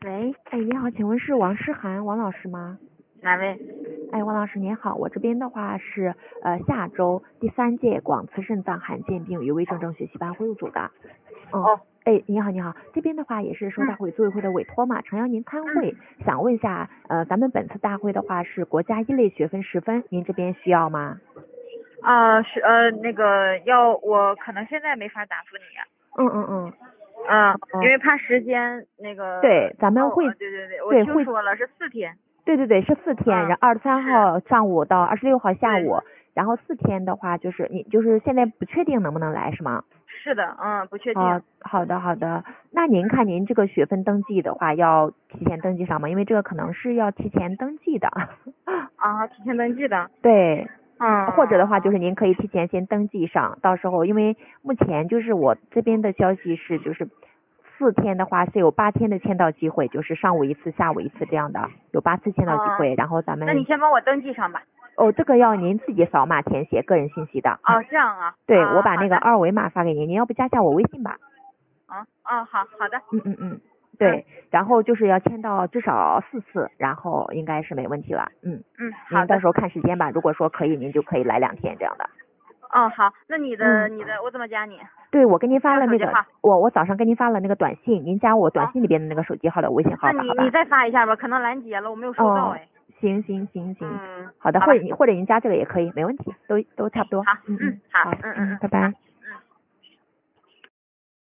喂， 哎，你好，请问是王诗涵王老师吗？ 哪位？ 哎，王老师您好，我这边的话是下周第3届广慈肾脏罕见病与危重症学习班会入组的。 哦， 哎，你好，你好，这边的话也是受大会组委会的委托嘛，诚邀您参会，想问一下，咱们本次大会的话是国家一类学分10分，您这边需要吗？ 是那个我可能现在没法答复你。因为怕时间那个。 对，咱们会。 对，我对听说了是4天。 对，是4天，然后23号上午到26号下午，然后4天的话就是你就是现在不确定能不能来是吗？ 是的，不确定。 好的，那您看您这个学分登记的话要提前登记上吗？因为这个可能是要提前登记的。 提前登记的。 对。或者的话就是您可以提前先登记上，到时候因为目前就是我这边的消息是就是4天的话是有8天的签到机会，就是上午一次下午一次这样的，有8次签到机会，然后咱们。 那你先帮我登记上吧。 这个要您自己扫码填写个人信息的。 这样啊。 对，我把那个2维码发给您，您要不加下我微信吧。 好的。 对，然后就是要签到至少4次，然后应该是没问题了。 好的。 您到时候看时间吧，如果说可以，您就可以来2天这样的。 好，那你的我怎么加你？ 对，我跟您发了那个，我早上跟您发了那个短信，您加我短信里边的那个手机号的微信号吧。 那你再发一下吧，可能拦截了，我没有收到哎。 行。好的，或者您加这个也可以，没问题，都差不多。 好。 拜拜。